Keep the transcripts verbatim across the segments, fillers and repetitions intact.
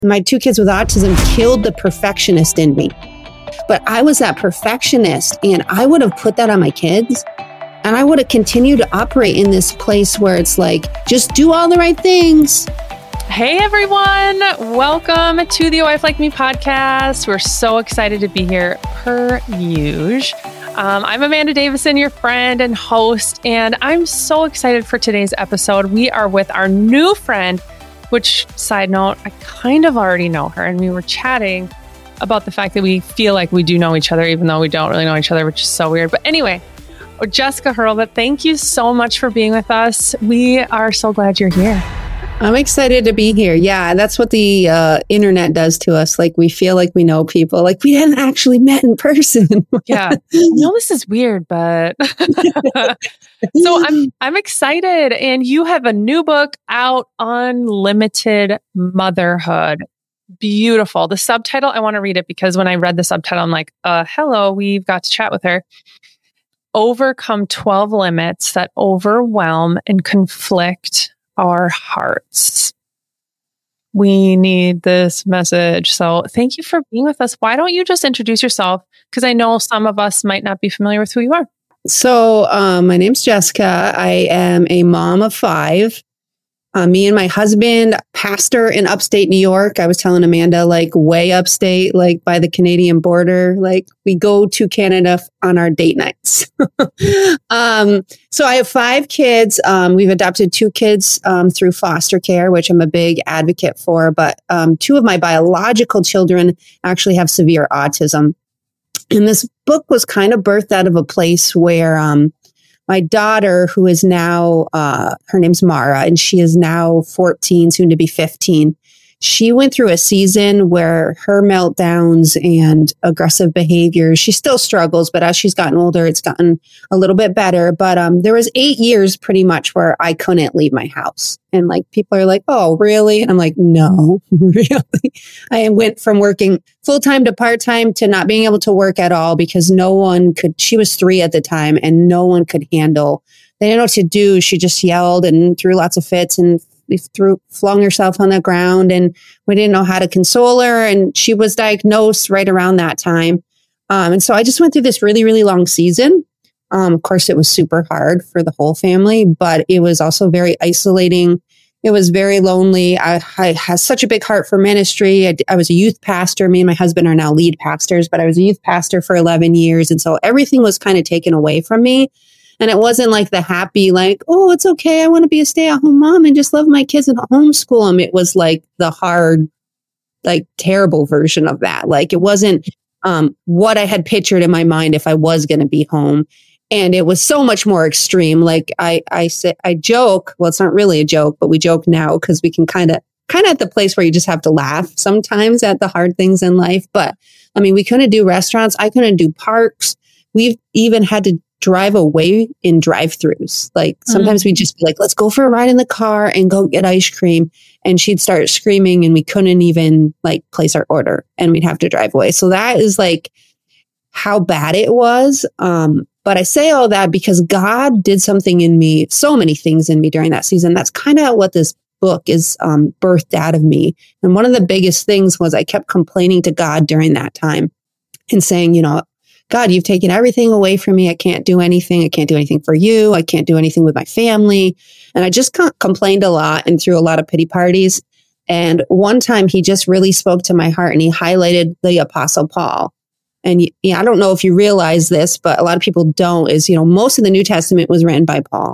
My two kids with autism killed the perfectionist in me. But I was that perfectionist, and I would have put that on my kids, and I would have continued to operate in this place where it's like, just do all the right things. Hey everyone, welcome to the A Wife Like Me podcast. We're so excited to be here per usual. Um, I'm Amanda Davison, your friend and host, and I'm so excited for today's episode. We are with our new friend, which, side note, I kind of already know her, and we were chatting about the fact that we feel like we do know each other, even though we don't really know each other, which is so weird. But anyway, Jessica Hurlbut, thank you so much for being with us. We are so glad you're here. I'm excited to be here. Yeah, that's what the uh, internet does to us. Like, we feel like we know people, like we hadn't actually met in person. Yeah, I know this is weird, but so I'm I'm excited. And you have a new book out, Unlimited Motherhood. Beautiful. The subtitle, I want to read it because when I read the subtitle, I'm like, uh, hello, we've got to chat with her. Overcome twelve limits that overwhelm and conflict our hearts. We need this message. So thank you for being with us. Why don't you just introduce yourself? Because I know some of us might not be familiar with who you are. So um, my name's Jessica. I am a mom of five. Uh, me and my husband, pastor in upstate New York. I was telling Amanda, like way upstate, like by the Canadian border. Like we go to Canada on our date nights. um, so I have five kids. Um, we've adopted two kids um, through foster care, which I'm a big advocate for. But um, two of my biological children actually have severe autism. And this book was kind of birthed out of a place where um, my daughter, who is now, uh, her name's Mara, and she is now fourteen, soon to be fifteen. She went through a season where her meltdowns and aggressive behavior, she still struggles, but as she's gotten older, it's gotten a little bit better. But um, there was eight years pretty much where I couldn't leave my house. And like people are like, oh, really? And I'm like, no, really? I went from working full-time to part-time to not being able to work at all because no one could, she was three at the time and no one could handle. They didn't know what to do. She just yelled and threw lots of fits and threw, flung herself on the ground, and we didn't know how to console her. And she was diagnosed right around that time. Um, and so I just went through this really, really long season. Um, of course, it was super hard for the whole family, but it was also very isolating. It was very lonely. I, I had such a big heart for ministry. I, I was a youth pastor. Me and my husband are now lead pastors, but I was a youth pastor for eleven years. And so everything was kind of taken away from me. And it wasn't like the happy, like, oh, it's okay. I want to be a stay-at-home mom and just love my kids and homeschool them. It was like the hard, like terrible version of that. Like it wasn't um, what I had pictured in my mind if I was going to be home. And it was so much more extreme. Like I, I say, I joke. Well, it's not really a joke, but we joke now because we can kind of, kind of at the place where you just have to laugh sometimes at the hard things in life. But I mean, we couldn't do restaurants. I couldn't do parks. We've even had to drive away in drive-thrus. Like sometimes mm-hmm. we'd just be like, let's go for a ride in the car and go get ice cream. And she'd start screaming and we couldn't even like place our order and we'd have to drive away. So that is like how bad it was. Um, but I say all that because God did something in me, so many things in me during that season. That's kind of what this book is um, birthed out of me. And one of the biggest things was I kept complaining to God during that time and saying, you know, God, you've taken everything away from me. I can't do anything. I can't do anything for you. I can't do anything with my family. And I just complained a lot and threw a lot of pity parties. And one time he just really spoke to my heart and he highlighted the Apostle Paul. And yeah, I don't know if you realize this, but a lot of people don't, is, you know, most of the New Testament was written by Paul.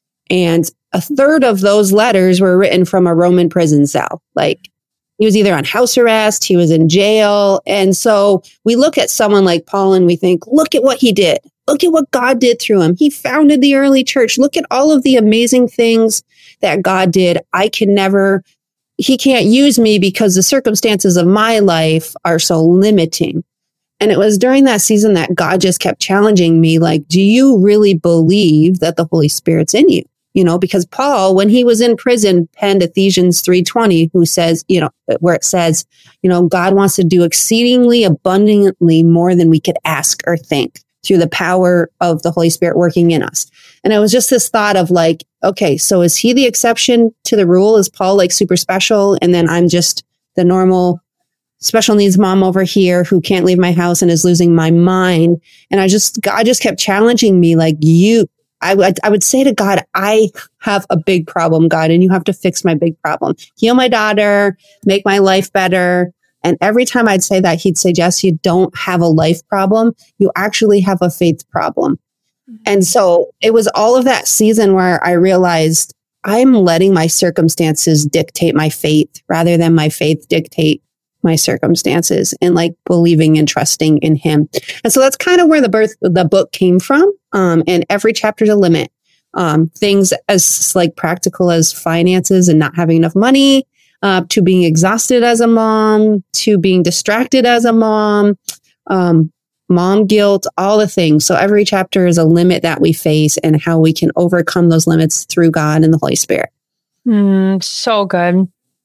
And a third of those letters were written from a Roman prison cell. Like, he was either on house arrest, he was in jail. And so we look at someone like Paul and we think, look at what he did. Look at what God did through him. He founded the early church. Look at all of the amazing things that God did. I can never, he can't use me because the circumstances of my life are so limiting. And it was during that season that God just kept challenging me, like, do you really believe that the Holy Spirit's in you? You know, because Paul, when he was in prison, penned Ephesians three twenty, who says, you know, where it says, you know, God wants to do exceedingly abundantly more than we could ask or think through the power of the Holy Spirit working in us. And it was just this thought of like, okay, so is he the exception to the rule? Is Paul like super special? And then I'm just the normal special needs mom over here who can't leave my house and is losing my mind. And I just, God just kept challenging me like, you, I would, I would say to God, I have a big problem, God, and you have to fix my big problem. Heal my daughter, make my life better. And every time I'd say that, he'd say, Jess, you don't have a life problem. You actually have a faith problem. Mm-hmm. And so it was all of that season where I realized I'm letting my circumstances dictate my faith rather than my faith dictate my circumstances, and like believing and trusting in him. And so that's kind of where the birth, the book came from. Um, and every chapter's a limit. Um, things as like practical as finances and not having enough money, uh, to being exhausted as a mom, to being distracted as a mom, um, mom guilt, all the things. So every chapter is a limit that we face and how we can overcome those limits through God and the Holy Spirit. Mm, so good.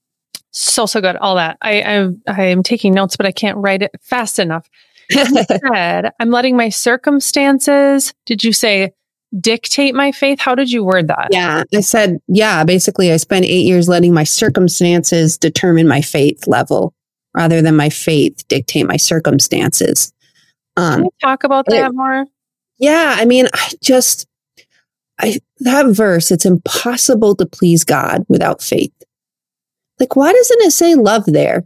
So, so good. All that. I, I, I am taking notes, but I can't write it fast enough. You said, I'm letting my circumstances, did you say dictate my faith? How did you word that? Yeah, I said, yeah, basically I spent eight years letting my circumstances determine my faith level rather than my faith dictate my circumstances. Um, Can you talk about that it, more? Yeah, I mean, I just, I that verse, it's impossible to please God without faith. Like, why doesn't it say love there?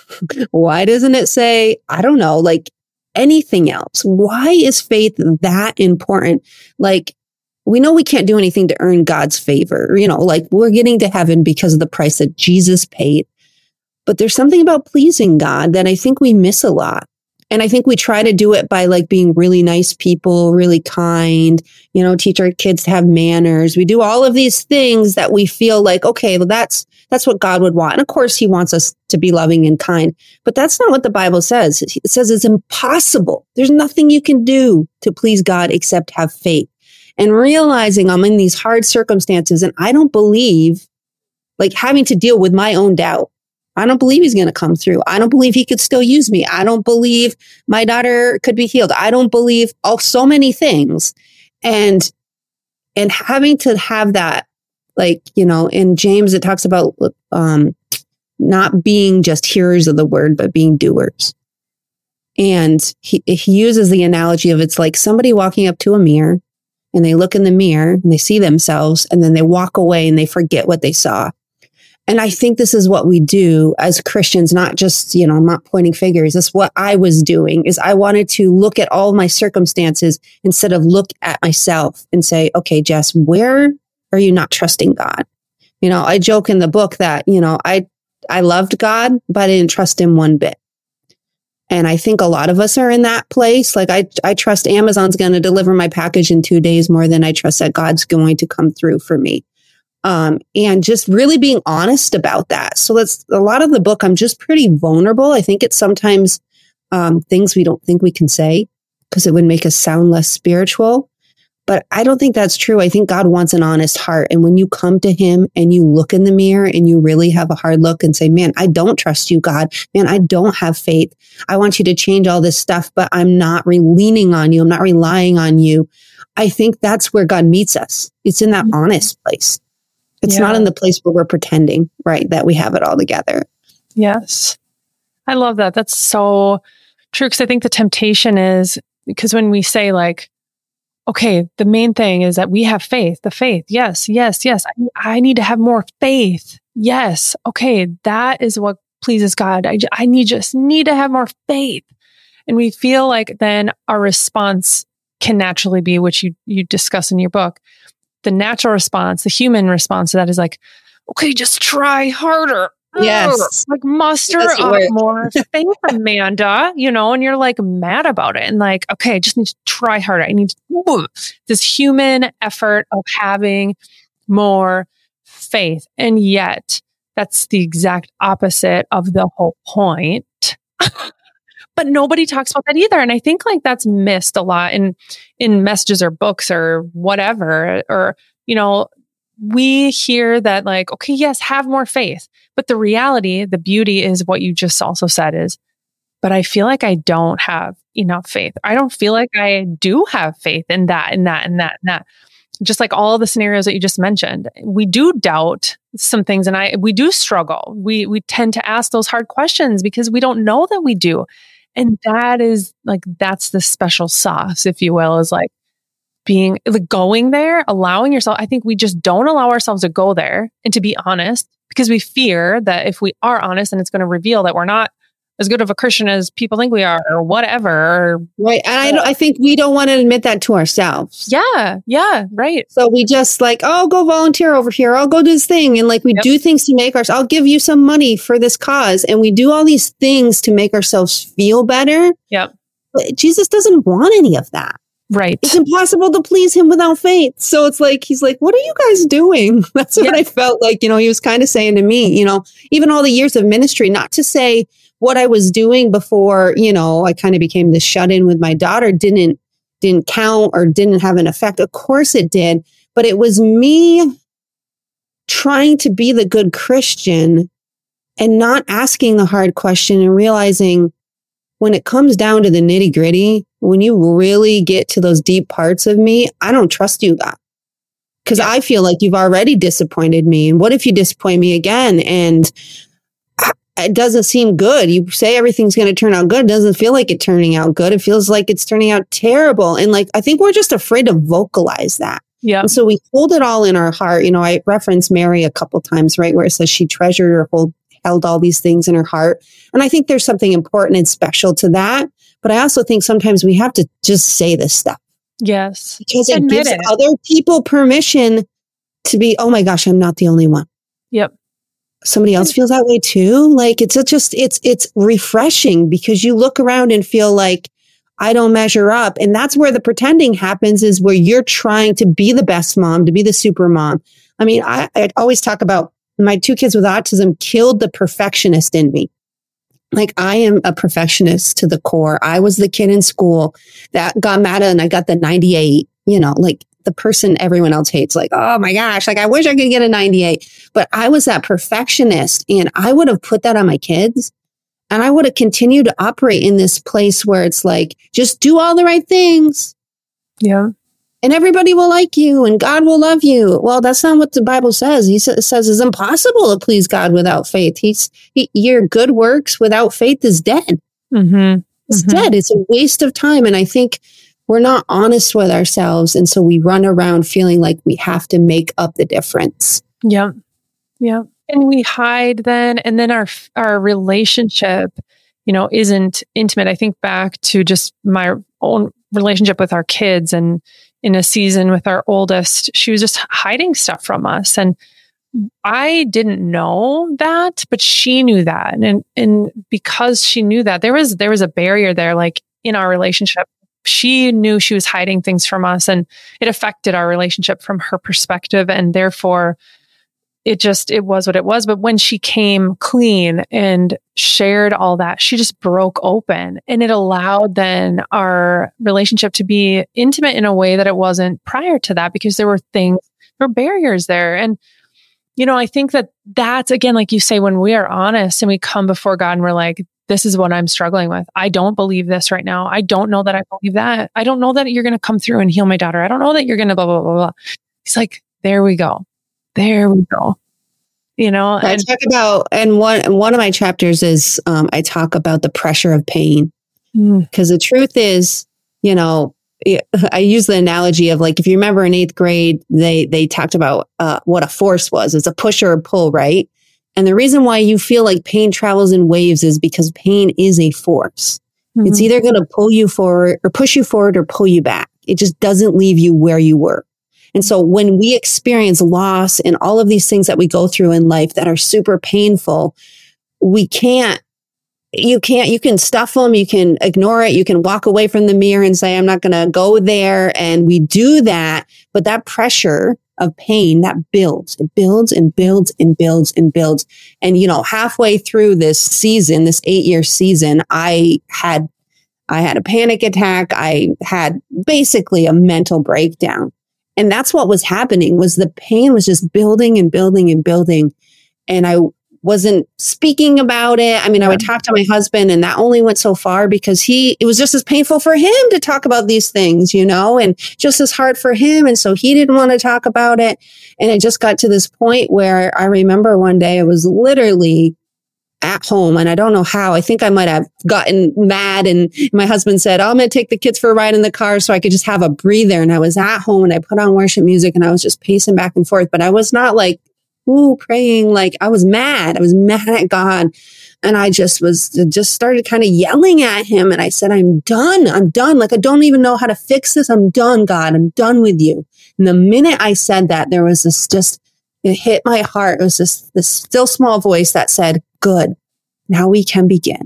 Why doesn't it say, I don't know, like anything else? Why is faith that important? Like, we know we can't do anything to earn God's favor. You know, like we're getting to heaven because of the price that Jesus paid. But there's something about pleasing God that I think we miss a lot. And I think we try to do it by like being really nice people, really kind, you know, teach our kids to have manners. We do all of these things that we feel like, okay, well, that's, that's what God would want. And of course, he wants us to be loving and kind, but that's not what the Bible says. It says it's impossible. There's nothing you can do to please God except have faith. And realizing I'm in these hard circumstances and I don't believe, like having to deal with my own doubt. I don't believe he's going to come through. I don't believe he could still use me. I don't believe my daughter could be healed. I don't believe oh, so many things. And, and having to have that, like, you know, in James, it talks about, um, not being just hearers of the word, but being doers. And he, he uses the analogy of it's like somebody walking up to a mirror and they look in the mirror and they see themselves and then they walk away and they forget what they saw. And I think this is what we do as Christians, not just, you know, I'm not pointing fingers. That's what I was doing is I wanted to look at all my circumstances instead of look at myself and say, okay, Jess, where are you not trusting God? You know, I joke in the book that, you know, I, I loved God, but I didn't trust him one bit. And I think a lot of us are in that place. Like I, I trust Amazon's going to deliver my package in two days more than I trust that God's going to come through for me. Um, and just really being honest about that. So that's a lot of the book. I'm just pretty vulnerable. I think it's sometimes, um, things we don't think we can say because it would make us sound less spiritual. But I don't think that's true. I think God wants an honest heart. And when you come to him and you look in the mirror and you really have a hard look and say, man, I don't trust you, God. Man, I don't have faith. I want you to change all this stuff, but I'm not re- leaning on you. I'm not relying on you. I think that's where God meets us. It's in that honest place. It's yeah. not in the place where we're pretending, right, that we have it all together. Yes. I love that. That's so true. Because I think the temptation is, because when we say like, okay, the main thing is that we have faith, the faith. Yes, yes, yes. I, I need to have more faith. Yes. Okay. That is what pleases God. I, I need just need to have more faith. And we feel like then our response can naturally be, which you, you discuss in your book, the natural response, the human response to that is like, okay, just try harder. Yes. Like muster up more faith, Amanda, you know, and you're like mad about it. And like, okay, I just need to try harder. I need to, ooh, this human effort of having more faith. And yet that's the exact opposite of the whole point. But nobody talks about that either. And I think like that's missed a lot in, in messages or books or whatever, or, you know, we hear that like, okay, yes, have more faith. But the reality, the beauty is what you just also said is, but I feel like I don't have enough faith. I don't feel like I do have faith in that and that and that and that. Just like all the scenarios that you just mentioned, we do doubt some things, and I, we do struggle. We, we tend to ask those hard questions because we don't know that we do. And that is like, that's the special sauce, if you will, is like being, like going there, allowing yourself. I think we just don't allow ourselves to go there and to be honest, because we fear that if we are honest, and it's going to reveal that we're not as good of a Christian as people think we are, or whatever. Right. And I, don't, I think we don't want to admit that to ourselves. Yeah. Yeah. Right. So we just like, oh, go volunteer over here. I'll go do this thing. And like we yep. do things to make ourselves, I'll give you some money for this cause. And we do all these things to make ourselves feel better. Yep. But Jesus doesn't want any of that. Right. It's impossible to please him without faith. So it's like, he's like, what are you guys doing? That's what yeah. I felt like, you know, he was kind of saying to me, you know, even all the years of ministry, not to say what I was doing before, you know, I kind of became this shut in with my daughter didn't, didn't count or didn't have an effect. Of course it did. But it was me trying to be the good Christian and not asking the hard question and realizing when it comes down to the nitty gritty, when you really get to those deep parts of me, I don't trust you, God. Because yeah. I feel like you've already disappointed me. And what if you disappoint me again? And it doesn't seem good. You say everything's going to turn out good. It doesn't feel like it's turning out good. It feels like it's turning out terrible. And like, I think we're just afraid to vocalize that. Yeah. And so we hold it all in our heart. You know, I referenced Mary a couple times, right? Where it says she treasured or hold, held all these things in her heart. And I think there's something important and special to that. But I also think sometimes we have to just say this stuff. Yes. Because it Admit gives it. other people permission to be, oh my gosh, I'm not the only one. Yep. Somebody else feels that way too. Like it's a just, it's, it's refreshing because you look around and feel like I don't measure up. And that's where the pretending happens, is where you're trying to be the best mom, to be the super mom. I mean, I, I always talk about my two kids with autism killed the perfectionist in me. Like I am a perfectionist to the core. I was the kid in school that got mad at and I got the ninety-eight, you know, like the person everyone else hates, like, oh my gosh, like I wish I could get a ninety-eight. But I was that perfectionist and I would have put that on my kids and I would have continued to operate in this place where it's like, just do all the right things. Yeah. And everybody will like you and God will love you. Well, that's not what the Bible says. He sa- says it's impossible to please God without faith. He's he, your good works without faith is dead. Mm-hmm. It's mm-hmm. dead. It's a waste of time. And I think we're not honest with ourselves. And so we run around feeling like we have to make up the difference. Yep. Yep. And we hide then, and then our, our relationship, you know, isn't intimate. I think back to just my own relationship with our kids, and in a season with our oldest, she was just hiding stuff from us. And I didn't know that, but she knew that. And, and because she knew that, there was, there was a barrier there, like in our relationship. She knew she was hiding things from us, and it affected our relationship from her perspective. And therefore it just, it was what it was. But when she came clean and shared all that, she just broke open, and it allowed then our relationship to be intimate in a way that it wasn't prior to that, because there were things, there were barriers there. And, you know, I think that that's, again, like you say, when we are honest and we come before God and we're like, this is what I'm struggling with. I don't believe this right now. I don't know that I believe that. I don't know that you're going to come through and heal my daughter. I don't know that you're going to blah, blah, blah, blah. He's like, there we go. There we go. You know, I and, talk about, and one, one of my chapters is, um, I talk about the pressure of pain, because mm. the truth is, you know, I use the analogy of like, if you remember in eighth grade, they, they talked about, uh, what a force was. It's a push or a pull, right? And the reason why you feel like pain travels in waves is because pain is a force. Mm-hmm. It's either going to pull you forward or push you forward or pull you back. It just doesn't leave you where you were. And so when we experience loss and all of these things that we go through in life that are super painful, we can't, you can't, you can stuff them, you can ignore it, you can walk away from the mirror and say, I'm not going to go there. And we do that. But that pressure of pain, that builds, it builds and builds and builds and builds. And, you know, halfway through this season, this eight year season, I had, I had a panic attack. I had basically a mental breakdown. And that's what was happening, was the pain was just building and building and building. And I wasn't speaking about it. I mean, I would talk to my husband, and that only went so far because he, it was just as painful for him to talk about these things, you know, and just as hard for him. And so he didn't want to talk about it. And it just got to this point where I remember one day I was literally at home, and I don't know how. I think I might have gotten mad, and my husband said, oh, I'm going to take the kids for a ride in the car so I could just have a breather. And I was at home, and I put on worship music, and I was just pacing back and forth, but I was not like, ooh, praying. Like, I was mad. I was mad at God. And I just was, just started kind of yelling at him. And I said, I'm done. I'm done. Like, I don't even know how to fix this. I'm done, God. I'm done with you. And the minute I said that, there was this just, it hit my heart. It was this, this still small voice that said, good, now we can begin.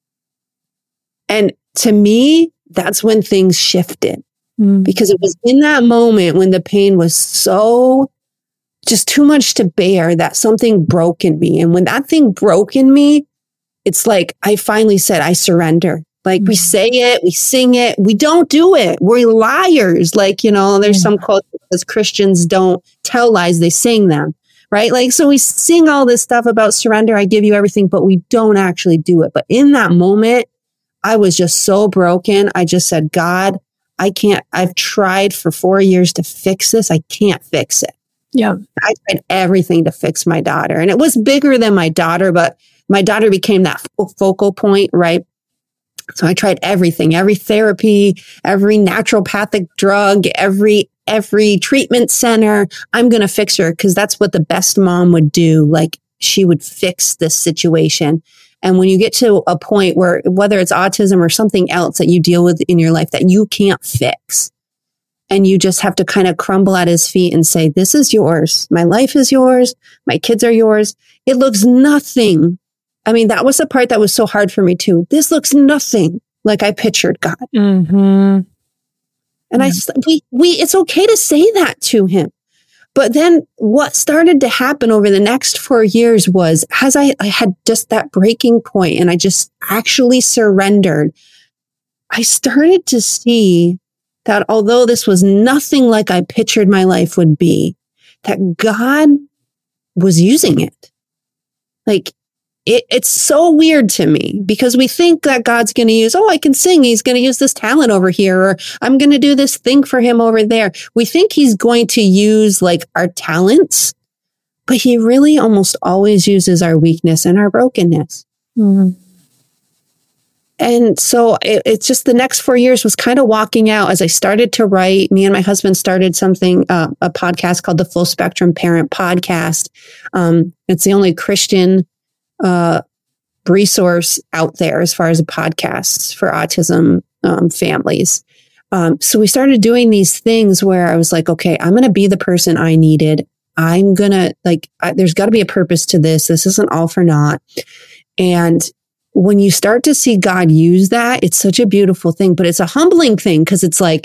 And to me, that's when things shifted, mm. because it was in that moment when the pain was so just too much to bear that something broke in me. And when that thing broke in me, it's like, I finally said, I surrender. Like, mm. we say it, we sing it, we don't do it. We're liars. Like, you know, there's mm. some quote that says Christians don't tell lies, they sing them. Right? Like, so we sing all this stuff about surrender. I give you everything, but we don't actually do it. But in that moment, I was just so broken. I just said, God, I can't, I've tried for four years to fix this. I can't fix it. Yeah. I tried everything to fix my daughter, and it was bigger than my daughter, but my daughter became that focal point. Right. So I tried everything, every therapy, every naturopathic drug, every every treatment center. I'm going to fix her, because that's what the best mom would do. Like, she would fix this situation. And when you get to a point where, whether it's autism or something else that you deal with in your life that you can't fix, and you just have to kind of crumble at his feet and say, this is yours. My life is yours. My kids are yours. It looks nothing. I mean, that was the part that was so hard for me too. This looks nothing like I pictured God. Mm-hmm. And I, we, we, it's okay to say that to him. But then what started to happen over the next four years was, as I, I had just that breaking point and I just actually surrendered, I started to see that although this was nothing like I pictured my life would be, that God was using it. Like, It, it's so weird to me, because we think that God's going to use, oh, I can sing. He's going to use this talent over here, or I'm going to do this thing for him over there. We think he's going to use like our talents, but he really almost always uses our weakness and our brokenness. Mm-hmm. And so it, it's just the next four years was kind of walking out as I started to write. Me and my husband started something, uh, a podcast called the Full Spectrum Parent Podcast. Um, it's the only Christian uh, resource out there as far as a podcast for autism um, families. Um, so we started doing these things where I was like, okay, I'm going to be the person I needed. I'm going to like, I, there's got to be a purpose to this. This isn't all for naught. And when you start to see God use that, it's such a beautiful thing, but it's a humbling thing, because it's like,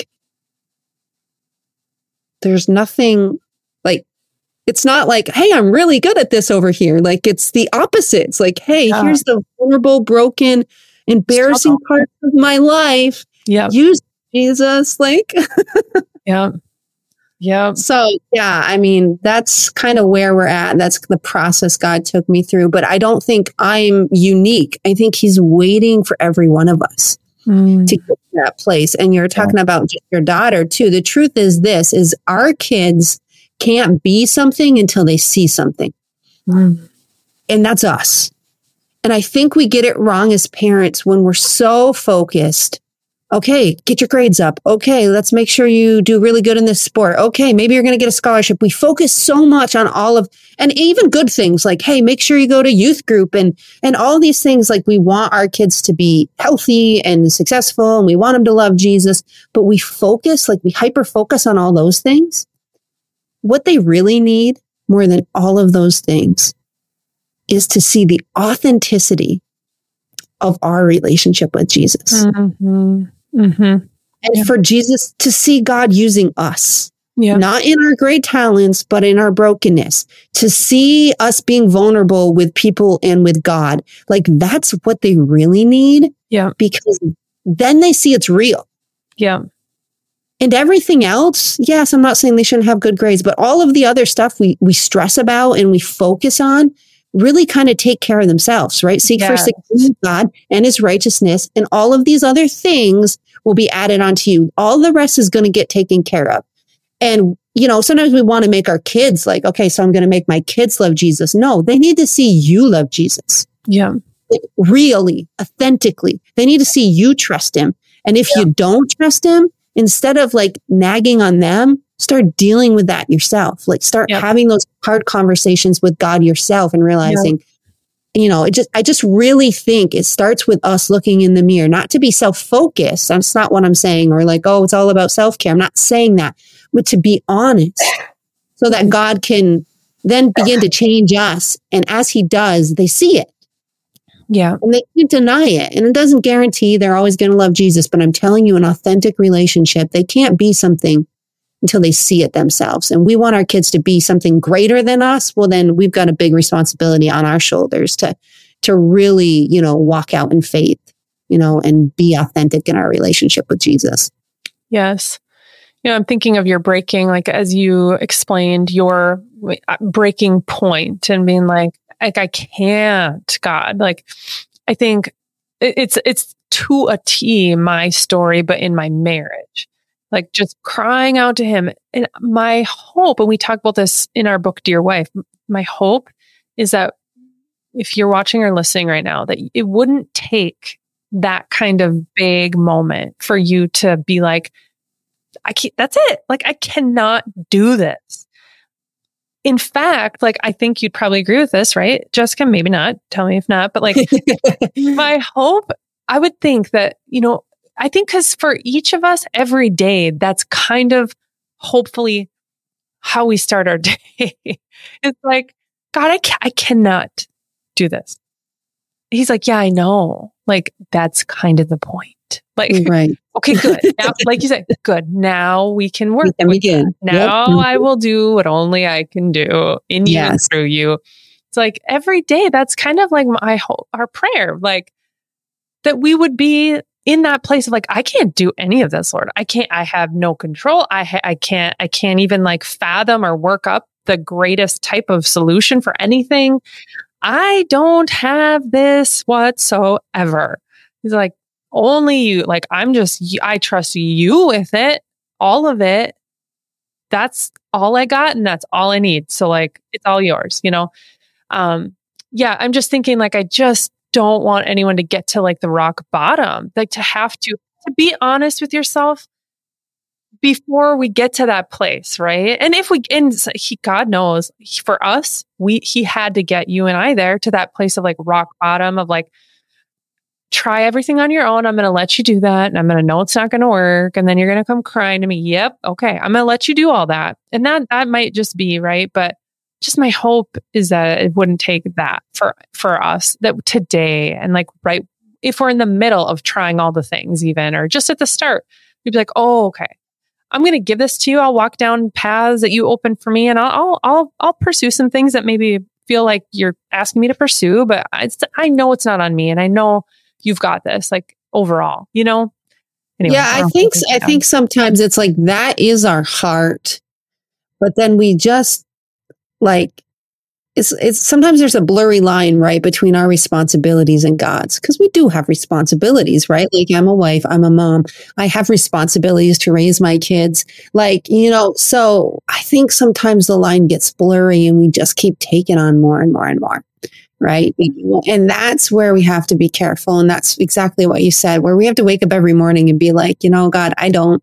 there's nothing like, it's not like, hey, I'm really good at this over here. Like, it's the opposite. It's like, hey, yeah. here's the vulnerable, broken, embarrassing part of my life. Yeah. Use Jesus. Like, yeah. Yeah. So, yeah, I mean, that's kind of where we're at. That's the process God took me through. But I don't think I'm unique. I think he's waiting for every one of us mm. to get to that place. And you're talking yeah. about your daughter too. The truth is this, is our kids can't be something until they see something. Mm. And that's us. And I think we get it wrong as parents when we're so focused. Okay, get your grades up. Okay, let's make sure you do really good in this sport. Okay, maybe you're going to get a scholarship. We focus so much on all of, and even good things like, hey, make sure you go to youth group and, and all these things. Like, we want our kids to be healthy and successful, and we want them to love Jesus, but we focus, like we hyper focus on all those things. What they really need more than all of those things is to see the authenticity of our relationship with Jesus. Mm-hmm. Mm-hmm. And yeah. for Jesus to see God using us, yeah. not in our great talents, but in our brokenness, to see us being vulnerable with people and with God. Like, that's what they really need. Yeah. Because then they see it's real. Yeah. And everything else, yes, I'm not saying they shouldn't have good grades, but all of the other stuff we, we stress about and we focus on, really kind of take care of themselves, right? Seek Yes. first the kingdom of God and his righteousness, and all of these other things will be added onto you. All the rest is going to get taken care of. And, you know, sometimes we want to make our kids like, okay, so I'm going to make my kids love Jesus. No, they need to see you love Jesus. Yeah. Like, really, authentically. They need to see you trust him. And if Yeah. you don't trust him, instead of like nagging on them, start dealing with that yourself. Like start Yep. having those hard conversations with God yourself and realizing, you know, it just, I just really think it starts with us looking in the mirror, not to be self-focused. That's not what I'm saying. Or like, oh, it's all about self-care. I'm not saying that, but to be honest so that God can then begin to change us. And as he does, they see it. Yeah. And they can't deny it. And it doesn't guarantee they're always going to love Jesus. But I'm telling you, an authentic relationship, they can't be something until they see it themselves. And we want our kids to be something greater than us. Well, then we've got a big responsibility on our shoulders to, to really, you know, walk out in faith, you know, and be authentic in our relationship with Jesus. Yes. You know, I'm thinking of your breaking, like as you explained your breaking point and being like, like, I can't, God, like, I think it's, it's to a T my story, but in my marriage, like just crying out to him. And my hope, and we talk about this in our book, Dear Wife, my hope is that if you're watching or listening right now, that it wouldn't take that kind of big moment for you to be like, I can't, that's it. Like, I cannot do this. In fact, like, I think you'd probably agree with this, right? Jessica, maybe not. Tell me if not. But like, my hope, I would think that, you know, I think because for each of us every day, that's kind of hopefully how we start our day. It's like, God, I, ca- I cannot do this. He's like, yeah, I know. Like, that's kind of the point. Like, Right. Okay, good. Now, like you said, good. Now we can work. We can begin. Now Yep. I will do what only I can do in you and Yes. through you. It's like every day, that's kind of like my whole, our prayer, like that we would be in that place of like, I can't do any of this, Lord. I can't, I have no control. I, ha- I can't, I can't even like fathom or work up the greatest type of solution for anything. I don't have this whatsoever. He's like, only you, like, I'm just, I trust you with it, all of it. That's all I got. And that's all I need. So like, it's all yours, you know? Um, yeah, I'm just thinking like, I just don't want anyone to get to like the rock bottom, like to have to, to be honest with yourself before we get to that place. Right. And if we, and he, God knows he, for us, we, he had to get you and I there to that place of like rock bottom of like, try everything on your own. I'm going to let you do that. And I'm going to know it's not going to work. And then you're going to come crying to me. Yep. Okay. I'm going to let you do all that. And that, that might just be right. But just my hope is that it wouldn't take that for, for us that today and like, right. If we're in the middle of trying all the things even, or just at the start, we'd be like, oh, okay, I'm going to give this to you. I'll walk down paths that you open for me and I'll, I'll, I'll, I'll pursue some things that maybe feel like you're asking me to pursue, but it's, I know it's not on me. And I know you've got this, like overall, you know? Anyway, yeah, I, I think, think I think sometimes it's like that is our heart, but then we just like, it's, it's sometimes there's a blurry line, right, between our responsibilities and God's, because we do have responsibilities, right? Like I'm a wife, I'm a mom, I have responsibilities to raise my kids. Like, you know, so I think sometimes the line gets blurry and we just keep taking on more and more and more. Right. And that's where we have to be careful. And that's exactly what you said, where we have to wake up every morning and be like, you know, God, I don't,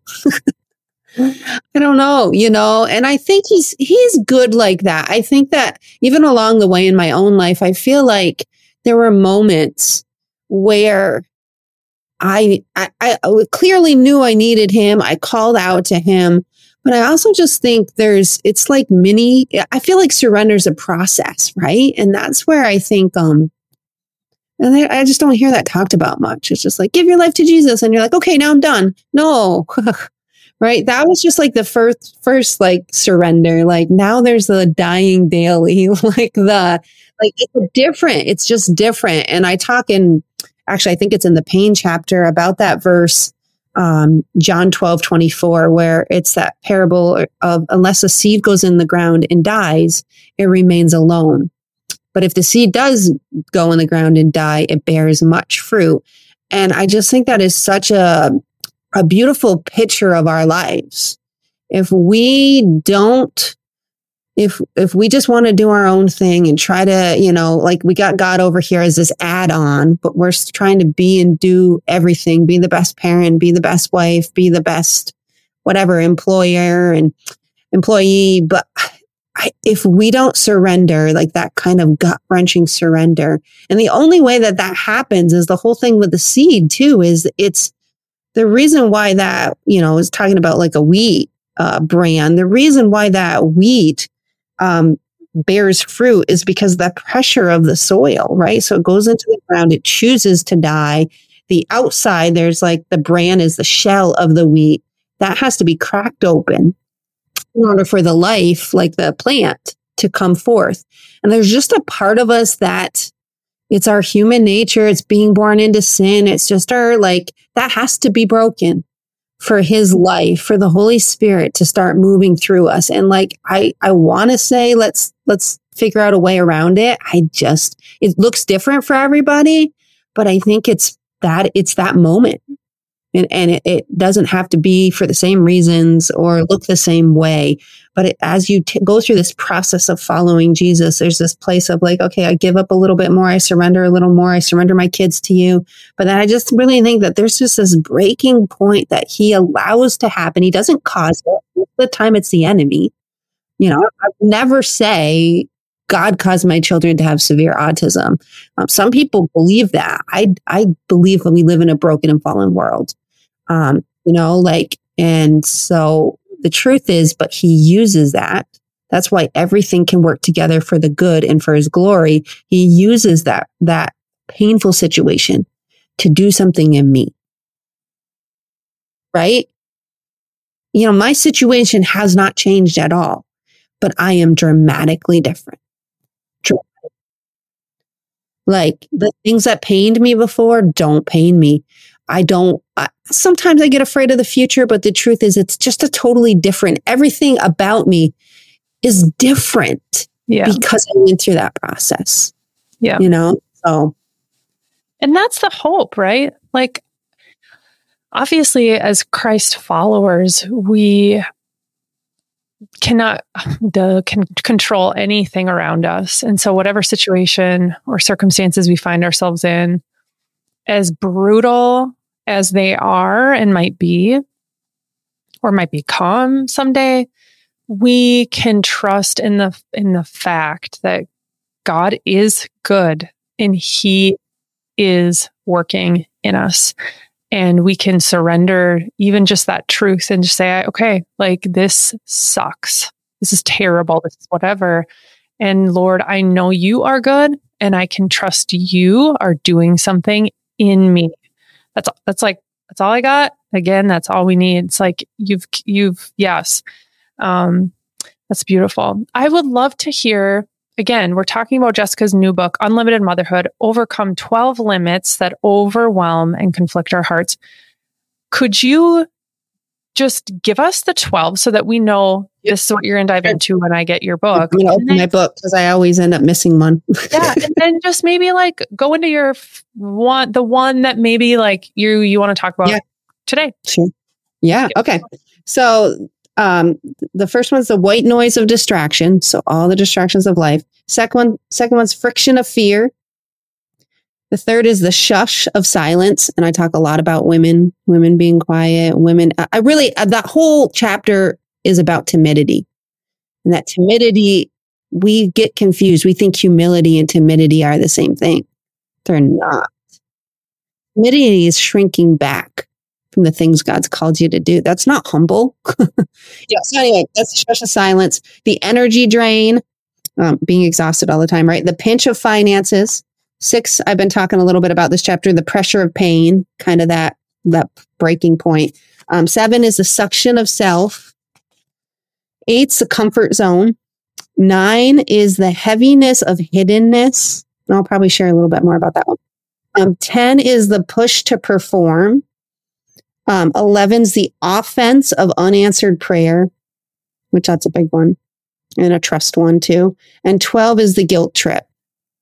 I don't know, you know, and I think he's, he's good like that. I think that even along the way in my own life, I feel like there were moments where I, I, I clearly knew I needed him. I called out to him. But I also just think there's, it's like mini, I feel like surrender is a process, right? And that's where I think, um, and I, I just don't hear that talked about much. It's just like, give your life to Jesus. And you're like, okay, now I'm done. No, right? That was just like the first, first like surrender. Like now there's the dying daily, like the, like it's different. It's just different. And I talk in, actually, I think it's in the pain chapter about that verse. Um, John twelve twenty-four, where it's that parable of unless a seed goes in the ground and dies, it remains alone. But if the seed does go in the ground and die, it bears much fruit. And I just think that is such a, a beautiful picture of our lives. If we don't, if if we just want to do our own thing and try to, you know, like we got God over here as this add-on, but we're trying to be and do everything, be the best parent, be the best wife, be the best whatever employer and employee. But I, if we don't surrender, like that kind of gut-wrenching surrender, and the only way that that happens is the whole thing with the seed too, is it's the reason why that, you know, is talking about like a wheat uh, brand. The reason why that wheat um, bears fruit is because of the pressure of the soil, right? So it goes into the ground, it chooses to die. The outside, there's like the bran is the shell of the wheat that has to be cracked open in order for the life, like the plant, to come forth. And there's just a part of us that it's our human nature. It's being born into sin. It's just our, like, that has to be broken for his life, for the Holy Spirit to start moving through us. And like, I, I want to say, let's, let's figure out a way around it. I just, it looks different for everybody, but I think it's that, it's that moment. And, and it, it doesn't have to be for the same reasons or look the same way. But it, as you t- go through this process of following Jesus, there's this place of like, okay, I give up a little bit more. I surrender a little more. I surrender my kids to you. But then I just really think that there's just this breaking point that he allows to happen. He doesn't cause it. Most of the time it's the enemy. You know, I would never say God caused my children to have severe autism. Um, some people believe that. I, I believe that we live in a broken and fallen world. Um, you know, like, and so the truth is, but he uses that. That's why everything can work together for the good and for his glory. He uses that, that painful situation to do something in me. Right? You know, my situation has not changed at all, but I am dramatically different. Like the things that pained me before don't pain me. I don't, I, sometimes I get afraid of the future, but the truth is it's just a totally different, everything about me is different yeah. because I went through that process. Yeah. You know, so. And that's the hope, right? Like, obviously as Christ followers, we cannot the, can control anything around us. And so whatever situation or circumstances we find ourselves in, as brutal as they are and might be, or might become someday, we can trust in the in the fact that God is good and he is working in us. And we can surrender even just that truth and just say, okay, like this sucks. This is terrible. This is whatever. And Lord, I know you are good and I can trust you are doing something in me. That's that's like that's all I got. Again, that's all we need. It's like you've you've yes. Um, that's beautiful. I would love to hear, again, we're talking about Jessica's new book, Unlimited Motherhood, Overcome twelve Limits That Overwhelm and Conflict Our Hearts. Could you just give us the twelve so that we know this is what you're going to dive into when I get your book? I'm going to open then, my book because I always end up missing one. yeah. And then just maybe like go into your f- one, the one that maybe like you, you want to talk about yeah. today. Sure. Yeah. Okay. So um, the first one's the white noise of distraction. So all the distractions of life. Second one, second one's friction of fear. The third is the shush of silence. And I talk a lot about women, women being quiet, women. I really, that whole chapter is about timidity. And that timidity, we get confused. We think humility and timidity are the same thing. They're not. Timidity is shrinking back from the things God's called you to do. That's not humble. yeah. So anyway, that's the shush of silence. The energy drain, um, being exhausted all the time, right? The pinch of finances. Six, I've been talking a little bit about this chapter, the pressure of pain, kind of that, that breaking point. Um, seven is the suction of self. Eight's the comfort zone. Nine is the heaviness of hiddenness. I'll probably share a little bit more about that one. Um, ten is the push to perform. Um, eleven's the offense of unanswered prayer, which that's a big one, and a trust one too. And twelve is the guilt trip.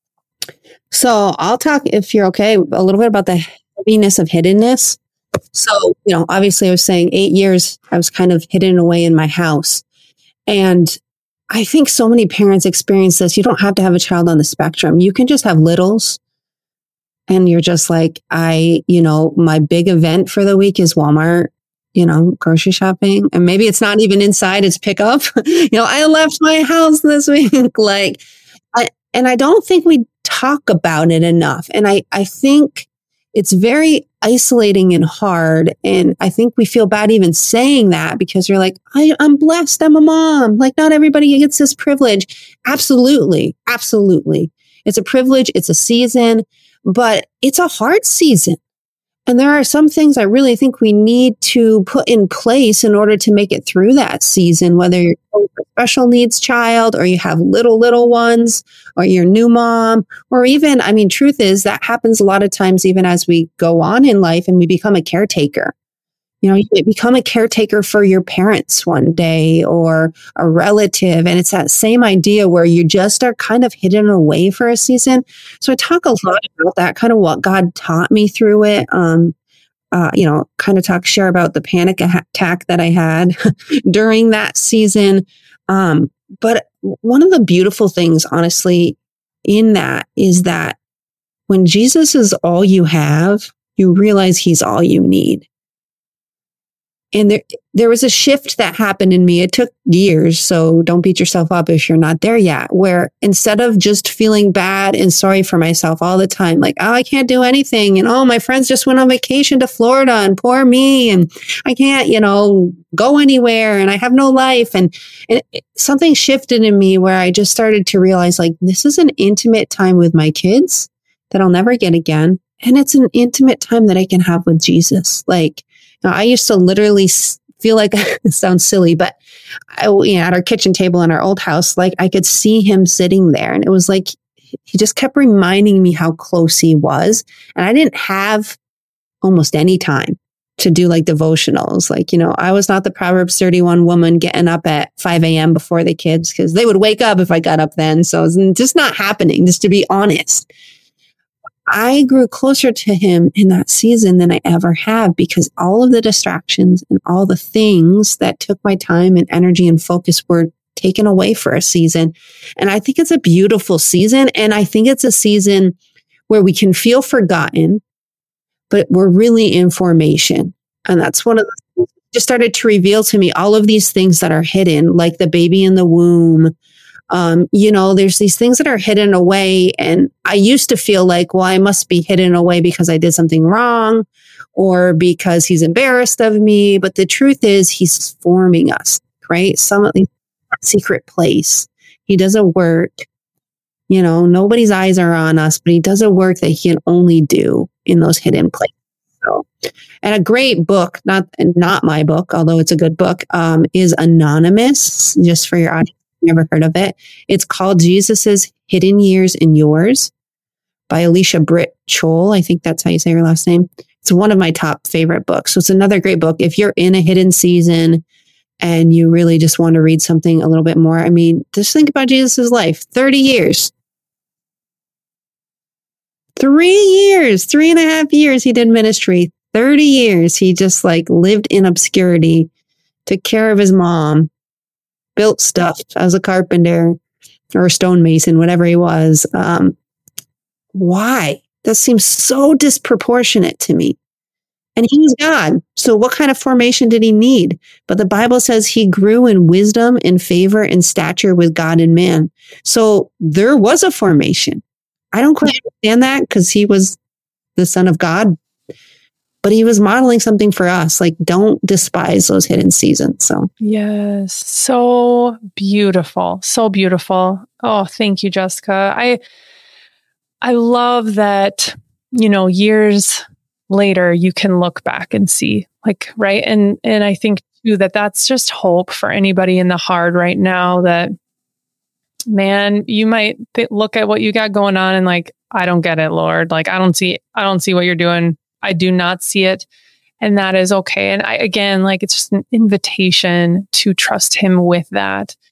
So I'll talk, if you're okay, a little bit about the heaviness of hiddenness. So, you know, obviously I was saying eight years, I was kind of hidden away in my house. And I think so many parents experience this. You don't have to have a child on the spectrum. You can just have littles. And you're just like, I, you know, my big event for the week is Walmart, you know, grocery shopping. And maybe it's not even inside, it's pickup. you know, I left my house this week. like, I, and I don't think we talk about it enough. And I, I think it's very isolating and hard. And I think we feel bad even saying that because you're like, I, I'm blessed. I'm a mom. Like, not everybody gets this privilege. Absolutely. Absolutely. It's a privilege. It's a season. But it's a hard season. And there are some things I really think we need to put in place in order to make it through that season, whether you're a special needs child or you have little, little ones or you're new mom, or even, I mean, truth is that happens a lot of times, even as we go on in life and we become a caretaker. You know, you become a caretaker for your parents one day or a relative. And it's that same idea where you just are kind of hidden away for a season. So I talk a lot about that, kind of what God taught me through it. Um, uh, you know, kind of talk, share about the panic attack that I had during that season. Um, but one of the beautiful things, honestly, in that is that when Jesus is all you have, you realize he's all you need. And there, there was a shift that happened in me. It took years, so don't beat yourself up if you're not there yet, where instead of just feeling bad and sorry for myself all the time, like, oh, I can't do anything. And oh, my friends just went on vacation to Florida and poor me. And I can't, you know, go anywhere and I have no life. And, and it, something shifted in me where I just started to realize, like, this is an intimate time with my kids that I'll never get again. And it's an intimate time that I can have with Jesus. Like, now, I used to literally feel like, it sounds silly, but I, you know, at our kitchen table in our old house, like I could see him sitting there. And it was like, he just kept reminding me how close he was. And I didn't have almost any time to do like devotionals. Like, you know, I was not the Proverbs thirty-one woman getting up at five a.m. before the kids because they would wake up if I got up then. So it's just not happening, just to be honest. I grew closer to him in that season than I ever have because all of the distractions and all the things that took my time and energy and focus were taken away for a season. And I think it's a beautiful season. And I think it's a season where we can feel forgotten, but we're really in formation. And that's one of the things that just started to reveal to me all of these things that are hidden, like the baby in the womb. Um, you know, there's these things that are hidden away. And I used to feel like, well, I must be hidden away because I did something wrong or because he's embarrassed of me. But the truth is he's forming us, right? Some of the secret place. He does a work, you know, nobody's eyes are on us, but he does a work that he can only do in those hidden places. So, and a great book, not, not my book, although it's a good book, um, is Anonymous, just for your audience. Never heard of it. It's called Jesus's Hidden Years and Yours by Alicia Britt Chole. I think that's how you say her last name. It's one of my top favorite books. So it's another great book. If you're in a hidden season and you really just want to read something a little bit more, I mean, just think about Jesus's life. thirty years. Three years, three and a half years he did ministry. thirty years he just like lived in obscurity, took care of his mom, built stuff as a carpenter or a stonemason, whatever he was. Um, why? That seems so disproportionate to me. And he's God. So what kind of formation did he need? But the Bible says he grew in wisdom and favor and stature with God and man. So there was a formation. I don't quite understand that because he was the Son of God, but he was modeling something for us. Like, don't despise those hidden seasons. So, yes, so beautiful. So beautiful. Oh, thank you, Jessica. I, I love that, you know, years later, you can look back and see, like, right. And, and I think too, that that's just hope for anybody in the hard right now that, man, you might th- look at what you got going on and like, I don't get it, Lord. Like, I don't see, I don't see what you're doing. I do not see it. And that is okay. And I, again, like, it's just an invitation to trust him with that.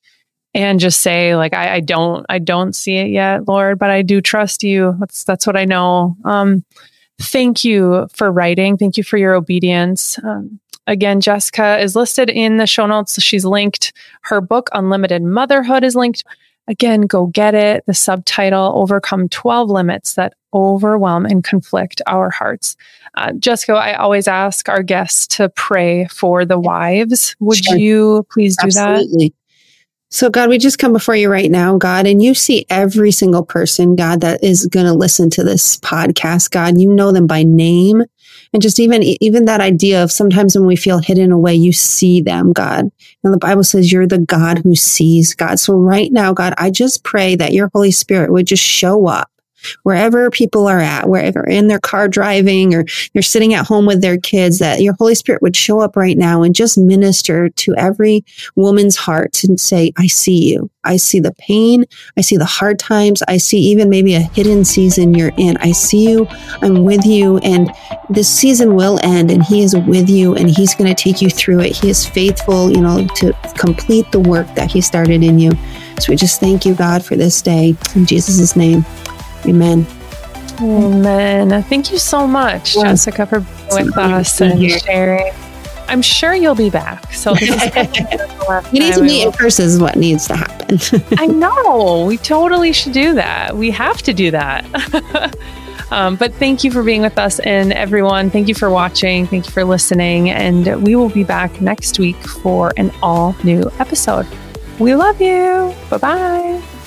and just say like, I, I don't, I don't see it yet, Lord, but I do trust you. That's, that's what I know. Um, thank you for writing. Thank you for your obedience. Um, again, Jessica is listed in the show notes. She's linked. Her book, Unlimited Motherhood, is linked. Again, go get it. The subtitle, Overcome twelve Limits That Overwhelm and Conflict Our Hearts. Uh, Jessica, I always ask our guests to pray for the wives. Would sure. you please do Absolutely. that? Absolutely. So God, we just come before you right now, God, and you see every single person, God, that is going to listen to this podcast. God, you know them by name. And just even, even that idea of sometimes when we feel hidden away, you see them, God. And the Bible says you're the God who sees, God. So right now, God, I just pray that your Holy Spirit would just show up wherever people are at, wherever in their car driving or they're sitting at home with their kids, that your Holy Spirit would show up right now and just minister to every woman's heart and say, I see you. I see the pain. I see the hard times. I see even maybe a hidden season you're in. I see you. I'm with you. And this season will end and he is with you and he's going to take you through it. He is faithful, you know, to complete the work that he started in you. So we just thank you, God, for this day in Jesus' name. Amen. Amen. Thank you so much, yeah. Jessica, for being with us and here. sharing. I'm sure you'll be back. So this is we need to meet in person is what needs to happen. I know. We totally should do that. We have to do that. um, but thank you for being with us, and everyone, thank you for watching. Thank you for listening. And we will be back next week for an all new episode. We love you. Bye-bye.